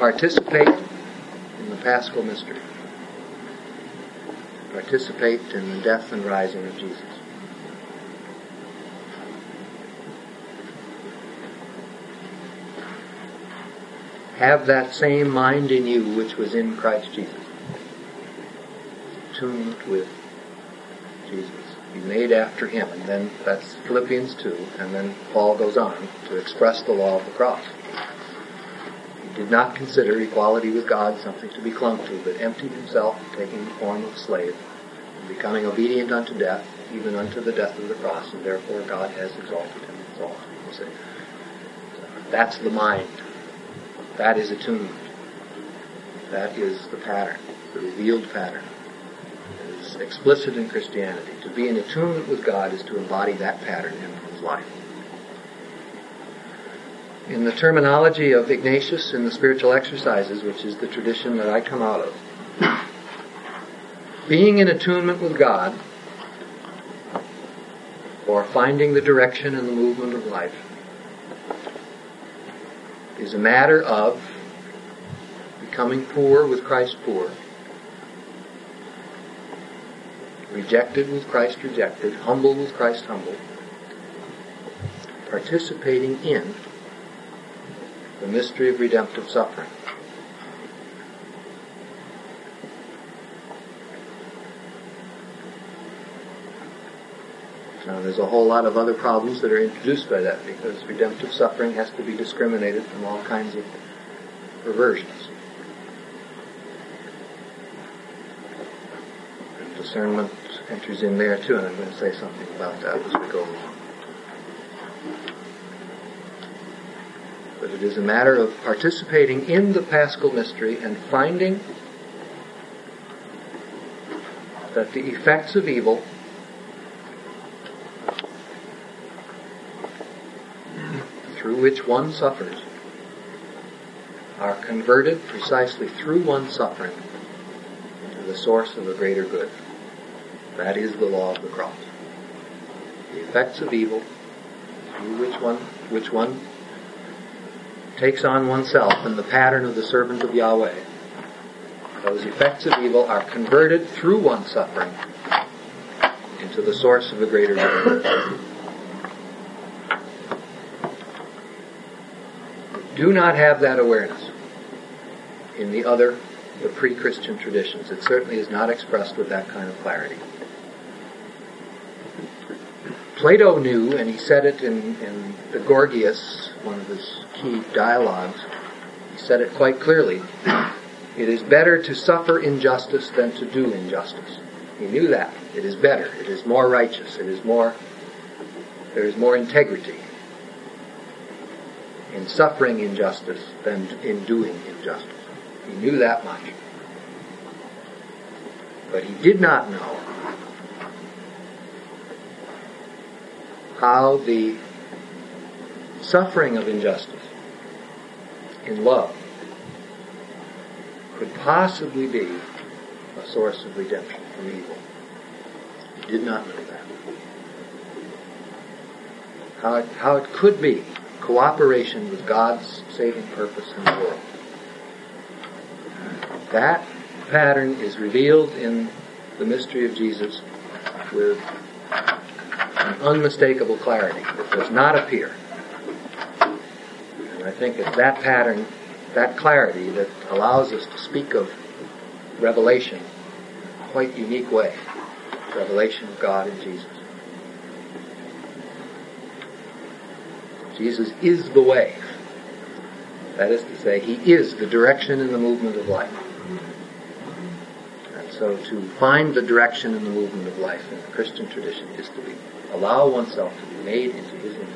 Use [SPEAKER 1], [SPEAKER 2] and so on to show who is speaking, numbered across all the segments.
[SPEAKER 1] participate in the Paschal mystery. Participate in the death and rising of Jesus. Have that same mind in you which was in Christ Jesus. Attunement with Jesus. Be made after Him. And then that's Philippians 2. And then Paul goes on to express the law of the cross. He did not consider equality with God something to be clung to, but emptied Himself, taking the form of a slave, and becoming obedient unto death, even unto the death of the cross. And therefore God has exalted Him. That's all. So that's the mind. That is attunement. That is the pattern, the revealed pattern. It is explicit in Christianity. To be in attunement with God is to embody that pattern in one's life. In the terminology of Ignatius in the Spiritual Exercises, which is the tradition that I come out of, being in attunement with God, or finding the direction and the movement of life, is a matter of becoming poor with Christ poor, rejected with Christ rejected, humble with Christ humble, participating in the mystery of redemptive suffering. Now, there's a whole lot of other problems that are introduced by that, because redemptive suffering has to be discriminated from all kinds of perversions. And discernment enters in there too, and I'm going to say something about that as we go along. But it is a matter of participating in the Paschal mystery and finding that the effects of evil through which one suffers are converted precisely through one's suffering into the source of a greater good. That is the law of the cross. The effects of evil through which one takes on oneself in the pattern of the servant of Yahweh. Those effects of evil are converted through one's suffering into the source of a greater good. Do not have that awareness in the pre-Christian traditions. It certainly is not expressed with that kind of clarity. Plato knew, and he said it in the Gorgias, one of his key dialogues, he said it quite clearly, it is better to suffer injustice than to do injustice. He knew that. It is better. It is more righteous. There is more integrity in suffering injustice than in doing injustice. He knew that much. But he did not know how the suffering of injustice in love could possibly be a source of redemption from evil. He did not know that. How it could be cooperation with God's saving purpose in the world. That pattern is revealed in the mystery of Jesus with an unmistakable clarity. It does not appear. And I think it's that pattern, that clarity, that allows us to speak of revelation in a quite unique way. Revelation of God in Jesus. Jesus is the way. That is to say, He is the direction and the movement of life. And so to find the direction and the movement of life in the Christian tradition is to allow oneself to be made into His image.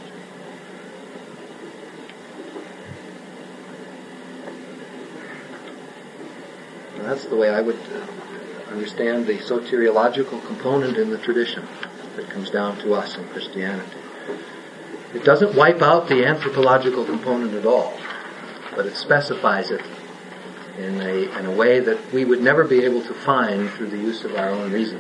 [SPEAKER 1] And that's the way I would understand the soteriological component in the tradition that comes down to us in Christianity. It doesn't wipe out the anthropological component at all, but it specifies it in a way that we would never be able to find through the use of our own reason.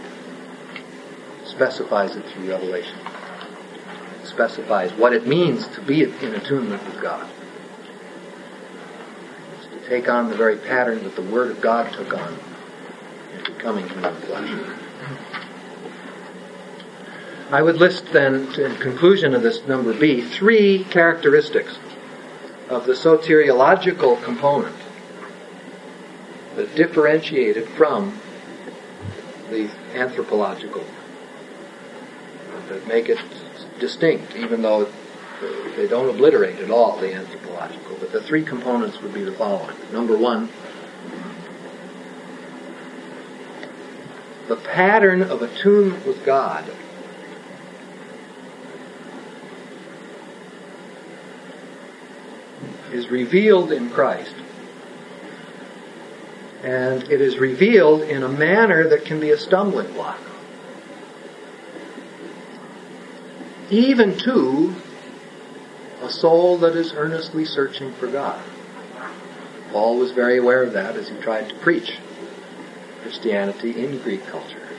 [SPEAKER 1] It specifies it through revelation. It specifies what it means to be in attunement with God. It's take on the very pattern that the Word of God took on in becoming human flesh. I would list then, in conclusion of this number B, 3 characteristics of the soteriological component that differentiate it from the anthropological, that make it distinct, even though they don't obliterate at all the anthropological. But the 3 components would be the following. Number 1, the pattern of attunement with God is revealed in Christ. And it is revealed in a manner that can be a stumbling block, even to a soul that is earnestly searching for God. Paul was very aware of that as he tried to preach Christianity in Greek culture.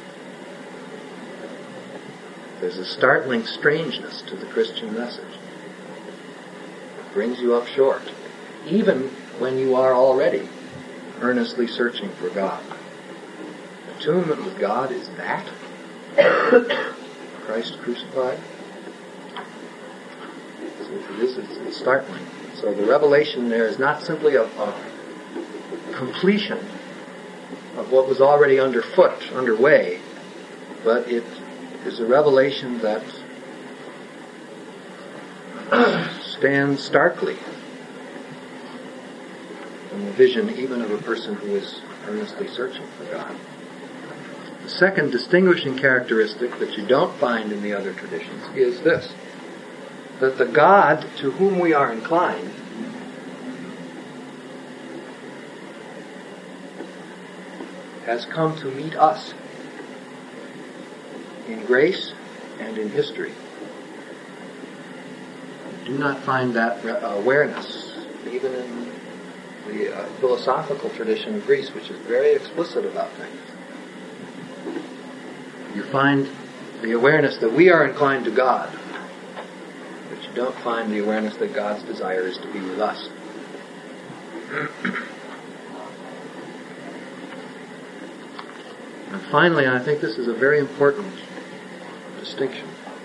[SPEAKER 1] There's a startling strangeness to the Christian message. It brings you up short, even when you are already earnestly searching for God. Attunement with God is that Christ crucified. It's startling. So the revelation there is not simply a completion of what was already underway, but it is a revelation that stands starkly in the vision even of a person who is earnestly searching for God. The second distinguishing characteristic that you don't find in the other traditions is this: that the God to whom we are inclined has come to meet us in grace and in history. You do not find that awareness even in the philosophical tradition of Greece, which is very explicit about things. You find the awareness that we are inclined to God, but you don't find the awareness that God's desire is to be with us. And finally, I think this is a very important distinction.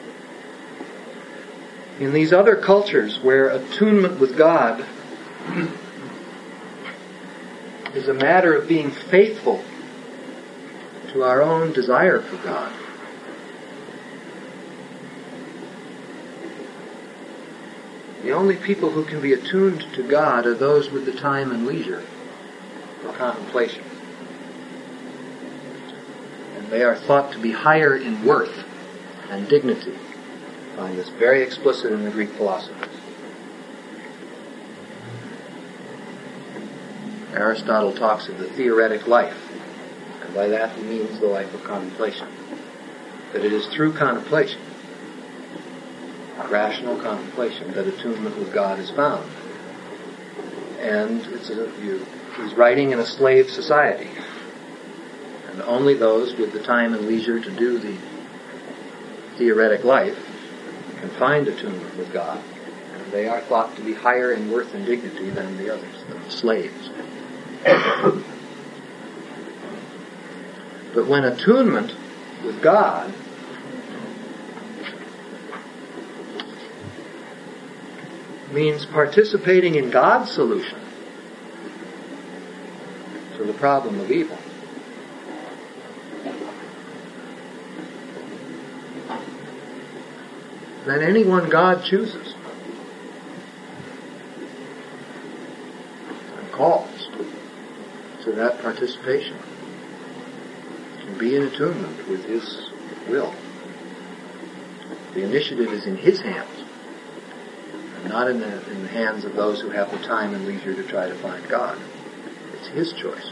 [SPEAKER 1] In these other cultures where attunement with God is a matter of being faithful to our own desire for God, the only people who can be attuned to God are those with the time and leisure for contemplation. And they are thought to be higher in worth and dignity. I find this very explicit in the Greek philosophers. Aristotle talks of the theoretic life, and by that he means the life of contemplation. That it is through contemplation, rational contemplation, that attunement with God is found. And he's writing in a slave society, and only those with the time and leisure to do the theoretic life can find attunement with God, and they are thought to be higher in worth and dignity than the others, than the slaves. But when attunement with God means participating in God's solution to the problem of evil, then anyone God chooses and calls to that participation can be in attunement with His will. The initiative is in His hands, and not in the hands of those who have the time and leisure to try to find God. It's His choice.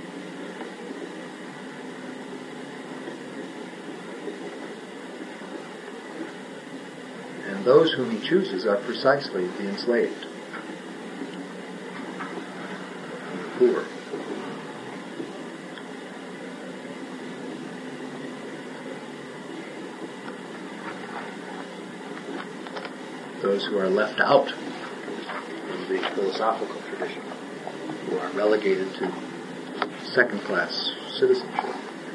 [SPEAKER 1] And those whom He chooses are precisely the enslaved, the poor. Those who are left out of the philosophical tradition. who are relegated to second-class citizenship.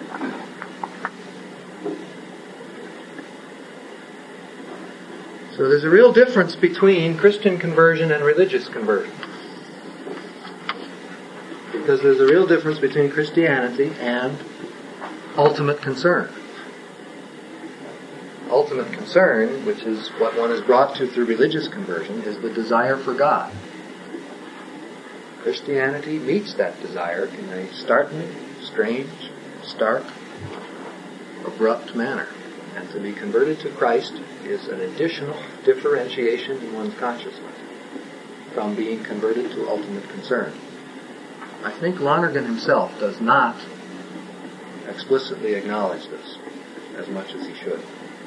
[SPEAKER 1] So there's a real difference between Christian conversion and religious conversion. Because there's a real difference between Christianity and ultimate concern. Ultimate concern, which is what one is brought to through religious conversion, is the desire for God. Christianity meets that desire in a startling, strange, stark, abrupt manner. And to be converted to Christ is an additional differentiation in one's consciousness from being converted to ultimate concern. I think Lonergan himself does not explicitly acknowledge this as much as he should.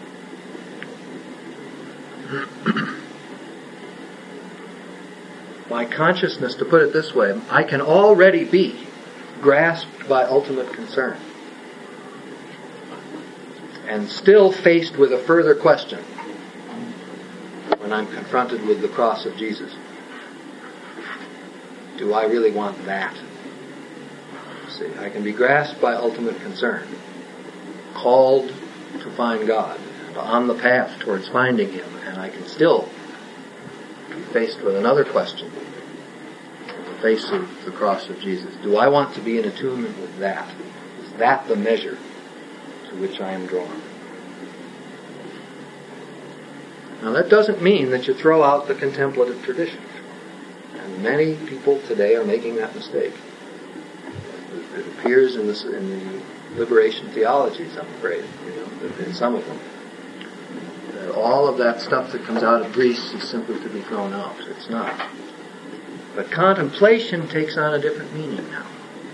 [SPEAKER 1] My consciousness, to put it this way, I can already be grasped by ultimate concern and still faced with a further question when I'm confronted with the cross of Jesus. Do I really want that? See, I can be grasped by ultimate concern, called to find God, on the path towards finding Him, and I can still be faced with another question in the face of the cross of Jesus. Do I want to be in attunement with that? Is that the measure to which I am drawn? Now that doesn't mean that you throw out the contemplative tradition. And many people today are making that mistake. It appears in the liberation theologies, I'm afraid, in some of them. That all of that stuff that comes out of Greece is simply to be thrown out. It's not. But contemplation takes on a different meaning now.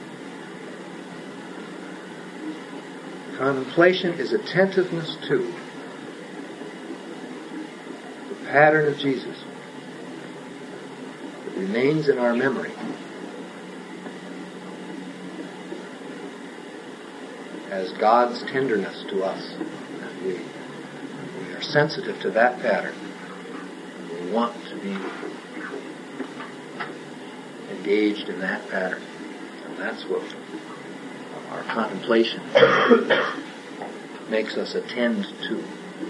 [SPEAKER 1] Contemplation is attentiveness to the pattern of Jesus that remains in our memory as God's tenderness to us. And we are sensitive to that pattern. We want to be engaged in that pattern. And that's what our contemplation makes us attend to.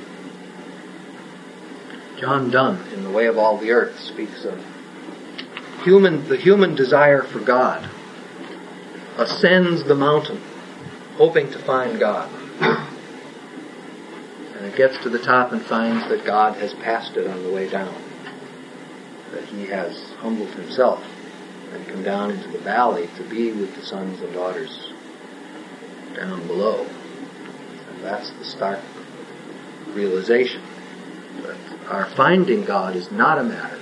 [SPEAKER 1] John Donne, in The Way of All the Earth, speaks of the human desire for God ascends the mountain, hoping to find God. And it gets to the top and finds that God has passed it on the way down. That He has humbled Himself and come down into the valley to be with the sons and daughters down below. And that's the stark realization that our finding God is not a matter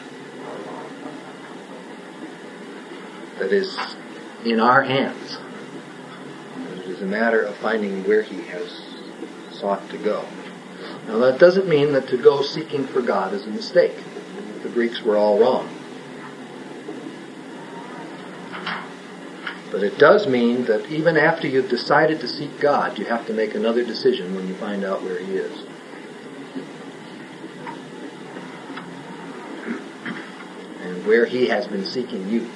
[SPEAKER 1] that is in our hands. It is a matter of finding where He has sought to go. Now that doesn't mean that to go seeking for God is a mistake. The Greeks were all wrong. But it does mean that even after you've decided to seek God, you have to make another decision when you find out where He is. And where He has been seeking you.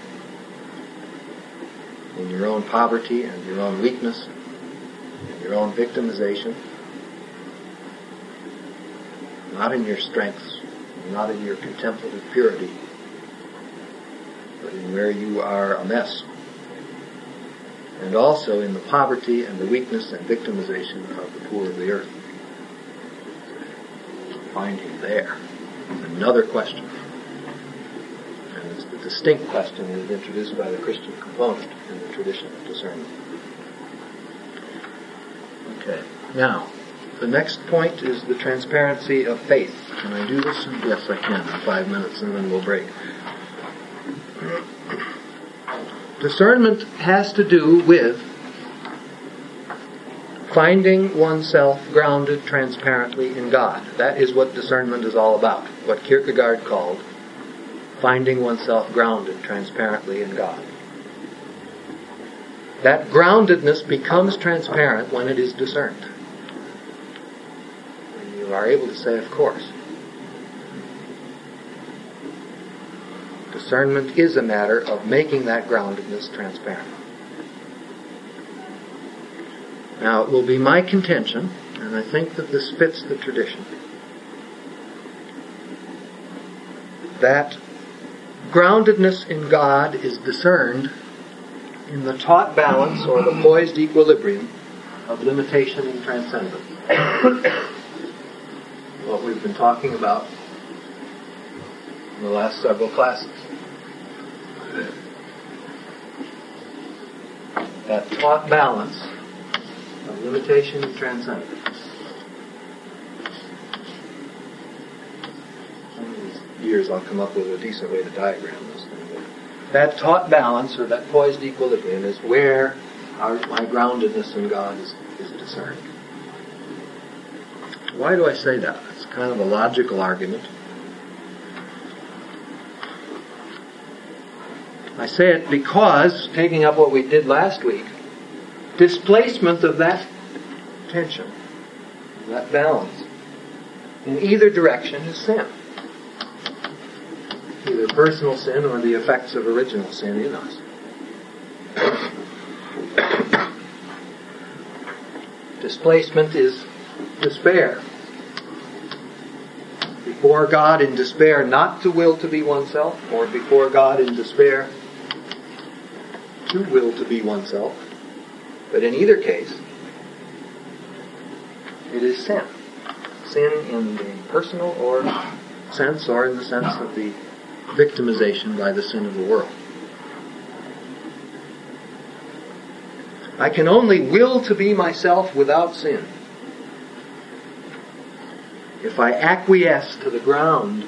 [SPEAKER 1] In your own poverty and your own weakness, and your own victimization. Not in your strengths, not in your contemplative purity, but in where you are a mess. And also in the poverty and the weakness and victimization of the poor of the earth. Find Him there. It's another question. And it's the distinct question that is introduced by the Christian component in the tradition of discernment. Okay. Now, the next point is the transparency of faith. Can I do this? Yes, I can in 5 minutes, and then we'll break. Discernment has to do with finding oneself grounded transparently in God. That is what discernment is all about. What Kierkegaard called finding oneself grounded transparently in God. That groundedness becomes transparent when it is discerned. When you are able to say, of course. Discernment is a matter of making that groundedness transparent. Now, it will be my contention, and I think that this fits the tradition, that groundedness in God is discerned in the taut balance or the poised equilibrium of limitation and transcendence. What we've been talking about in the last several classes. That taut balance of limitation and transcendence. Some of these years I'll come up with a decent way to diagram this thing. That taut balance or that poised equilibrium is where my groundedness in God is discerned. Why do I say that? It's kind of a logical argument. I say it because, taking up what we did last week, displacement of that tension, that balance, in either direction is sin. Either personal sin or the effects of original sin in us. Displacement is despair. Before God in despair not to will to be oneself, or before God in despair to will to be oneself. But in either case, it is sin. Sin in the personal or sense, or in the sense of the victimization by the sin of the world. I can only will to be myself without sin if I acquiesce to the ground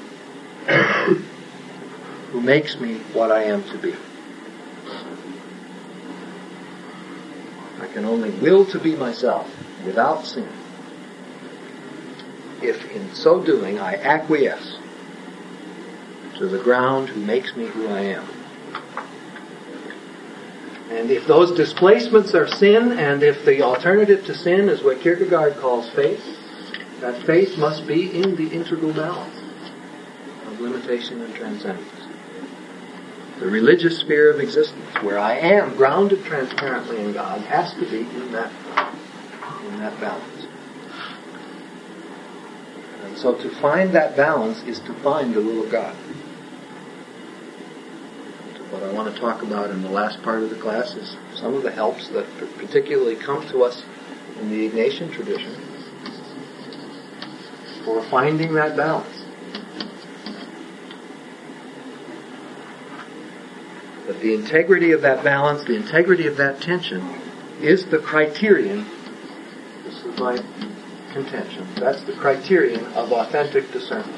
[SPEAKER 1] who makes me what I am to be. I can only will to be myself without sin if in so doing I acquiesce to the ground who makes me who I am. And if those displacements are sin, and if the alternative to sin is what Kierkegaard calls faith, that faith must be in the integral balance of limitation and transcendence. The religious sphere of existence, where I am grounded transparently in God, has to be in that balance. And so to find that balance is to find the will of God. What I want to talk about in the last part of the class is some of the helps that particularly come to us in the Ignatian tradition for finding that balance. But the integrity of that balance, the integrity of that tension, is the criterion, this is my contention, that's the criterion of authentic discernment.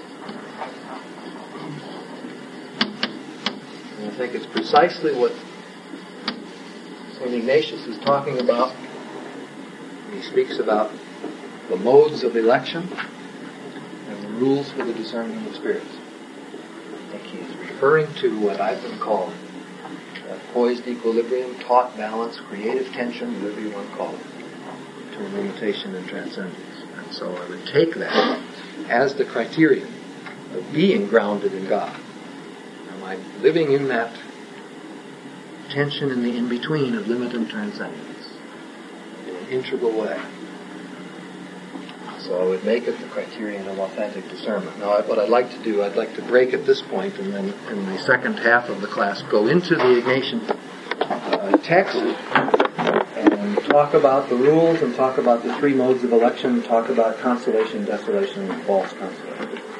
[SPEAKER 1] I think it's precisely what St. Ignatius is talking about when he speaks about the modes of election and the rules for the discerning of spirits. I think he's referring to what I've been calling poised equilibrium, taut balance, creative tension, whatever you want to call it, between limitation and transcendence. And so I would take that as the criterion of being grounded in God. I'm living in that tension in the in-between of limit and transcendence in an integral way. So I would make it the criterion of authentic discernment. Now, what I'd like to do, I'd like to break at this point, and then in the second half of the class go into the Ignatian text and talk about the rules and talk about the three modes of election, talk about consolation, desolation, and false consolation.